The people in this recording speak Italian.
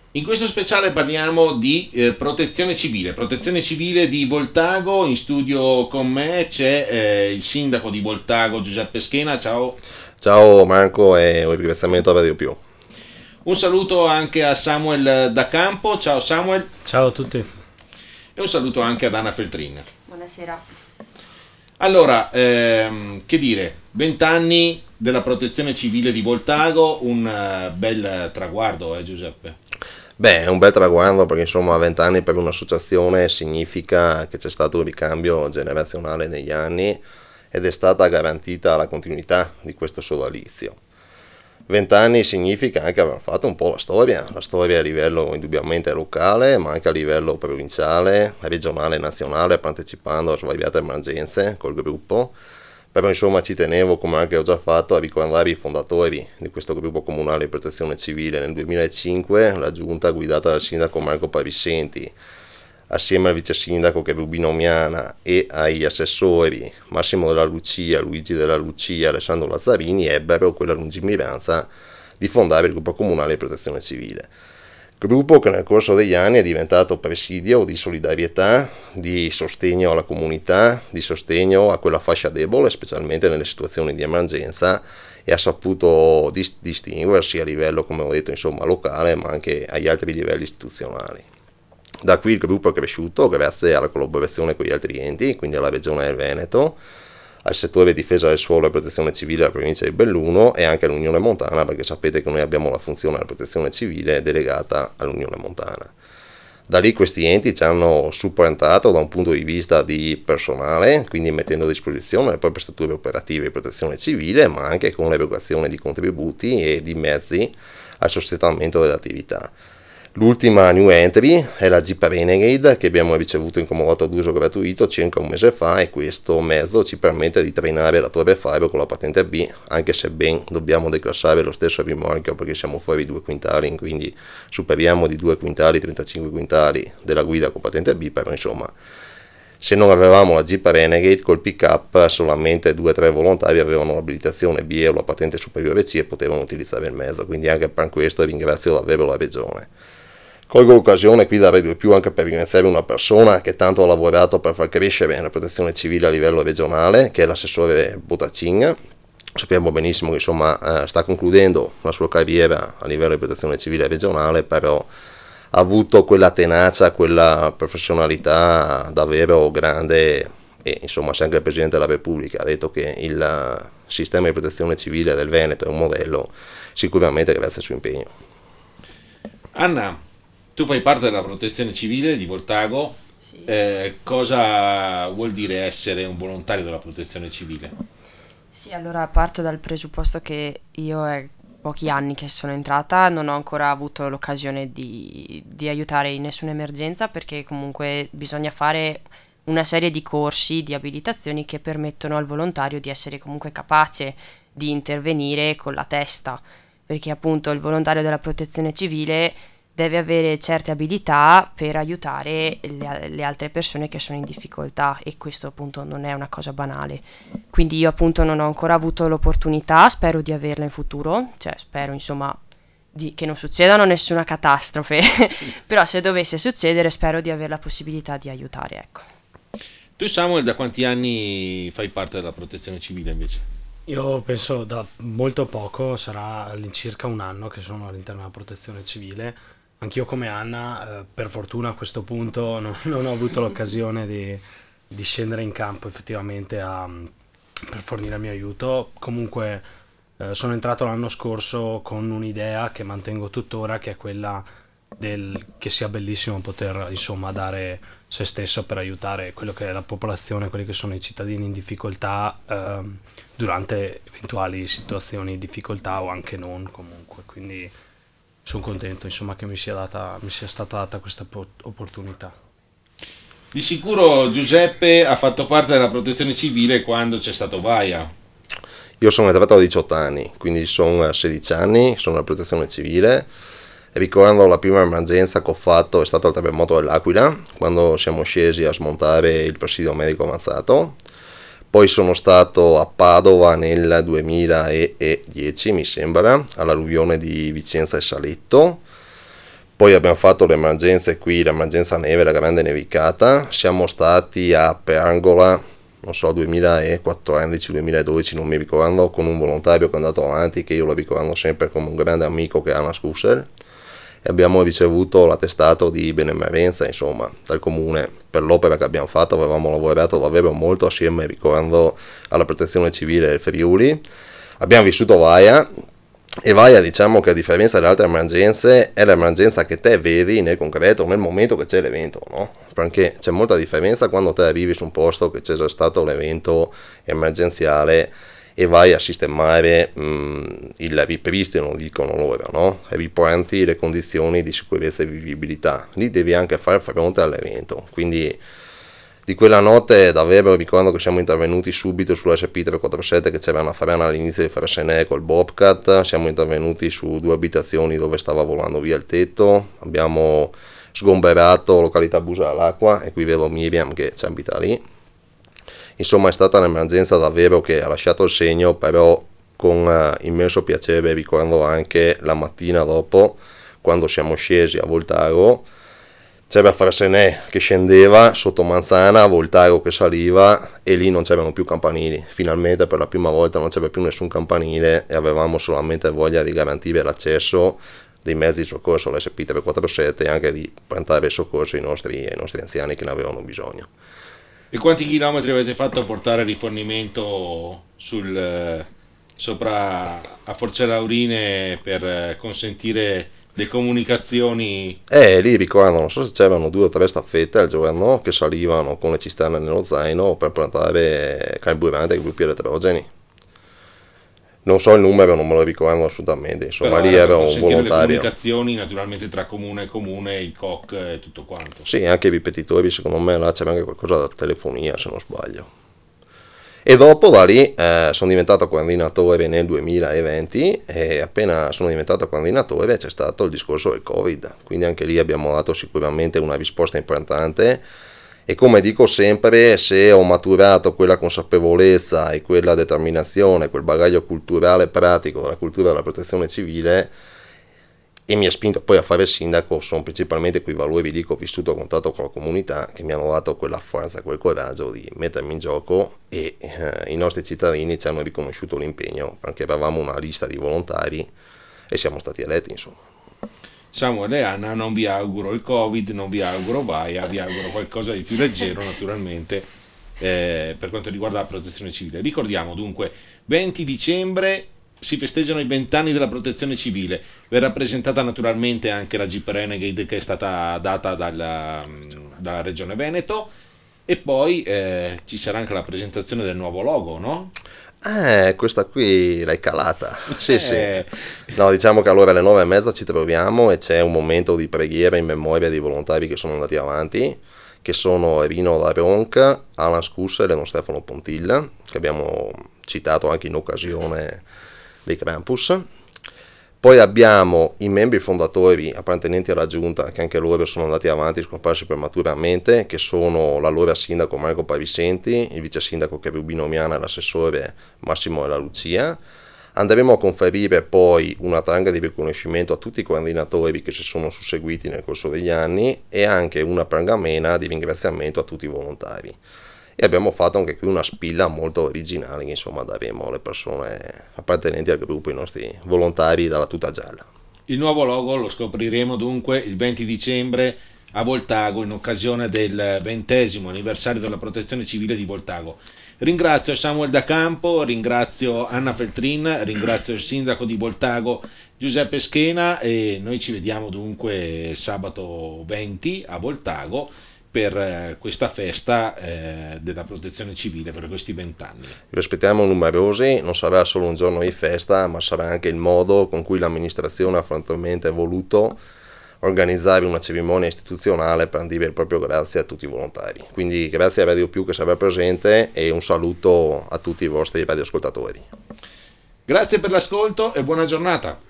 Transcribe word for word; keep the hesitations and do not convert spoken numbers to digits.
In questo speciale parliamo di eh, protezione civile, protezione civile di Voltago. In studio con me c'è eh, il sindaco di Voltago, Giuseppe Schena. Ciao. Ciao Marco e un ringraziamento a Radio Più. Un saluto anche a Samuel Da Campo. Ciao Samuel. Ciao a tutti. E un saluto anche ad Anna Feltrin. Buonasera. Allora, ehm, che dire, vent'anni della protezione civile di Voltago, un uh, bel traguardo, eh Giuseppe? Beh, è un bel traguardo perché insomma vent'anni per un'associazione significa che c'è stato un ricambio generazionale negli anni ed è stata garantita la continuità di questo sodalizio. Vent'anni significa anche aver fatto un po' la storia, la storia a livello indubbiamente locale, ma anche a livello provinciale, regionale e nazionale, partecipando a svariate emergenze col gruppo. Però insomma ci tenevo, come anche ho già fatto, a ricordare i fondatori di questo gruppo comunale di protezione civile. Nel duemilacinque la giunta guidata dal sindaco Marco Pavicenti, assieme al vice sindaco che è Rubino Miana e ai assessori Massimo della Lucia, Luigi della Lucia e Alessandro Lazzarini, ebbero quella lungimiranza di fondare il gruppo comunale di protezione civile. Gruppo che nel corso degli anni è diventato presidio di solidarietà, di sostegno alla comunità, di sostegno a quella fascia debole, specialmente nelle situazioni di emergenza, e ha saputo dis- distinguersi a livello, come ho detto, insomma, locale, ma anche agli altri livelli istituzionali. Da qui il gruppo è cresciuto grazie alla collaborazione con gli altri enti, quindi alla Regione del Veneto, al settore difesa del suolo e protezione civile della provincia di Belluno e anche all'Unione Montana, perché sapete che noi abbiamo la funzione della protezione civile delegata all'Unione Montana. Da lì questi enti ci hanno supportato da un punto di vista di personale, quindi mettendo a disposizione le proprie strutture operative di protezione civile, ma anche con l'erogazione di contributi e di mezzi al sostentamento dell'attività. L'ultima new entry è la Jeep Renegade, che abbiamo ricevuto in comodato d'uso gratuito circa un mese fa, e questo mezzo ci permette di trainare la Torre Faro con la patente B, anche se ben dobbiamo declassare lo stesso rimorchio perché siamo fuori due quintali, quindi superiamo di due quintali, trentacinque quintali della guida con patente B, però insomma se non avevamo la Jeep Renegade col pick up solamente due tre volontari avevano l'abilitazione B o la patente superiore C e potevano utilizzare il mezzo, quindi anche per questo ringrazio davvero la Regione. Colgo l'occasione qui da Radio Più anche per ringraziare una persona che tanto ha lavorato per far crescere la protezione civile a livello regionale, che è l'assessore Botacin. Sappiamo benissimo che insomma eh, sta concludendo la sua carriera a livello di protezione civile regionale, però ha avuto quella tenacia, quella professionalità davvero grande, e insomma se anche il Presidente della Repubblica ha detto che il sistema di protezione civile del Veneto è un modello, sicuramente grazie al suo impegno. Anna, tu fai parte della protezione civile di Voltago. Sì. Eh, cosa vuol dire essere un volontario della protezione civile? Sì, allora parto dal presupposto che io è pochi anni che sono entrata, non ho ancora avuto l'occasione di, di aiutare in nessuna emergenza, perché comunque bisogna fare una serie di corsi, di abilitazioni che permettono al volontario di essere comunque capace di intervenire con la testa, perché appunto il volontario della protezione civile deve avere certe abilità per aiutare le, le altre persone che sono in difficoltà, e questo appunto non è una cosa banale. Quindi io appunto non ho ancora avuto l'opportunità, spero di averla in futuro, cioè spero insomma di, che non succedano nessuna catastrofe, però se dovesse succedere spero di avere la possibilità di aiutare, ecco. Tu Samuel, da quanti anni fai parte della protezione civile invece? Io penso da molto poco, sarà all'incirca un anno che sono all'interno della protezione civile. Anch'io come Anna, eh, per fortuna a questo punto non, non ho avuto l'occasione di, di scendere in campo effettivamente a, per fornire il mio aiuto. Comunque eh, sono entrato l'anno scorso con un'idea che mantengo tuttora, che è quella del che sia bellissimo poter insomma dare se stesso per aiutare quello che è la popolazione, quelli che sono i cittadini in difficoltà eh, durante eventuali situazioni di difficoltà o anche non comunque, quindi sono contento insomma che mi sia data mi sia stata data questa opportunità. Di sicuro Giuseppe ha fatto parte della protezione civile quando c'è stato Vaia. Io sono entrato a diciotto anni, quindi sono sedici anni, sono alla protezione civile. Ricordo la prima emergenza che ho fatto è stato il terremoto dell'Aquila, quando siamo scesi a smontare il presidio medico avanzato. Poi sono stato a Padova nel duemiladieci, mi sembra, all'alluvione di Vicenza e Saletto. Poi abbiamo fatto le emergenze qui, l'emergenza neve, la grande nevicata, siamo stati a Perangola, non so, duemilaquattordici duemiladodici, non mi ricordo, con un volontario che è andato avanti, che io lo ricordo sempre come un grande amico, che è Anna Scussel, e abbiamo ricevuto l'attestato di benemerenza, insomma, dal comune per l'opera che abbiamo fatto. Avevamo lavorato davvero molto assieme, ricordo, alla protezione civile del Friuli. Abbiamo vissuto Vaia, e Vaia, diciamo che a differenza delle altre emergenze è l'emergenza che te vedi nel concreto nel momento che c'è l'evento, no? Perché c'è molta differenza quando te arrivi su un posto che c'è già stato l'evento emergenziale e vai a sistemare mh, il ripristino, dicono loro, no? E riporti le condizioni di sicurezza e vivibilità. Lì devi anche fare fronte all'evento, quindi di quella notte davvero ricordo che siamo intervenuti subito sull'S P trequarantasette, che c'era una frana all'inizio di Frassenè col Bobcat, siamo intervenuti su due abitazioni dove stava volando via il tetto, abbiamo sgomberato località Busa all'Acqua, e qui vedo Miriam che ci abita lì. Insomma, è stata un'emergenza davvero che ha lasciato il segno, però con uh, immenso piacere ricordo anche la mattina dopo, quando siamo scesi a Voltago, c'era Frassenè che scendeva sotto Manzana, Voltago che saliva, e lì non c'erano più campanili. Finalmente per la prima volta non c'era più nessun campanile e avevamo solamente voglia di garantire l'accesso dei mezzi di soccorso all'S P trequarantasette e anche di prestare soccorso ai nostri, ai nostri anziani che ne avevano bisogno. E quanti chilometri avete fatto a portare rifornimento sul, sopra a Forcella-Aurine per consentire le comunicazioni? Eh, lì ricordo, non so se c'erano due o tre staffette al giorno che salivano con le cisterne nello zaino per portare carburante ai gruppi elettrogeni. Non so il numero, non me lo ricordo assolutamente, insomma. Però lì era un volontario. Le comunicazioni naturalmente tra comune e comune, il C O C e tutto quanto. Sì, anche i ripetitori, secondo me là c'era anche qualcosa da telefonia, se non sbaglio. E dopo da lì eh, sono diventato coordinatore nel duemilaventi, e appena sono diventato coordinatore c'è stato il discorso del Covid, quindi anche lì abbiamo dato sicuramente una risposta importante. E come dico sempre, se ho maturato quella consapevolezza e quella determinazione, quel bagaglio culturale pratico della cultura della protezione civile, e mi ha spinto poi a fare il sindaco, sono principalmente quei valori lì che ho vissuto a contatto con la comunità, che mi hanno dato quella forza, quel coraggio di mettermi in gioco, e eh, i nostri cittadini ci hanno riconosciuto l'impegno, perché avevamo una lista di volontari e siamo stati eletti, insomma. Samuele e Anna, non vi auguro il Covid, non vi auguro Vaia, vi auguro qualcosa di più leggero naturalmente eh, per quanto riguarda la protezione civile. Ricordiamo dunque, venti dicembre si festeggiano i vent'anni della protezione civile, verrà presentata naturalmente anche la Jeep Renegade che è stata data dalla, dalla Regione Veneto, e poi eh, ci sarà anche la presentazione del nuovo logo, no? Eh, questa qui l'hai calata. Sì, Eh. sì. No, diciamo che allora alle nove e mezza ci troviamo e c'è un momento di preghiera in memoria dei volontari che sono andati avanti, che sono Rino Laronca, Alan Scussel e non Stefano Pontilla, che abbiamo citato anche in occasione dei campus. Poi abbiamo i membri fondatori appartenenti alla giunta, che anche loro sono andati avanti, scomparsi prematuramente, che sono l'allora sindaco Marco Parisenti, il vice sindaco Cherubino Miana e l'assessore Massimo Della Lucia. Andremo a conferire poi una targa di riconoscimento a tutti i coordinatori che si sono susseguiti nel corso degli anni, e anche una pergamena di ringraziamento a tutti i volontari. E abbiamo fatto anche qui una spilla molto originale, che insomma daremo alle persone appartenenti al gruppo, i nostri volontari dalla tuta gialla. Il nuovo logo lo scopriremo dunque il venti dicembre a Voltago, in occasione del ventesimo anniversario della protezione civile di Voltago. Ringrazio Samuel Da Campo, ringrazio Anna Feltrin, ringrazio il sindaco di Voltago Giuseppe Schena, e noi ci vediamo dunque sabato venti a Voltago per eh, questa festa eh, della protezione civile, per questi vent'anni. Vi aspettiamo numerosi, non sarà solo un giorno di festa, ma sarà anche il modo con cui l'amministrazione ha frontalmente voluto organizzare una cerimonia istituzionale per dire il proprio grazie a tutti i volontari. Quindi grazie a Radio Più che sarà presente, e un saluto a tutti i vostri radioascoltatori. Grazie per l'ascolto e buona giornata.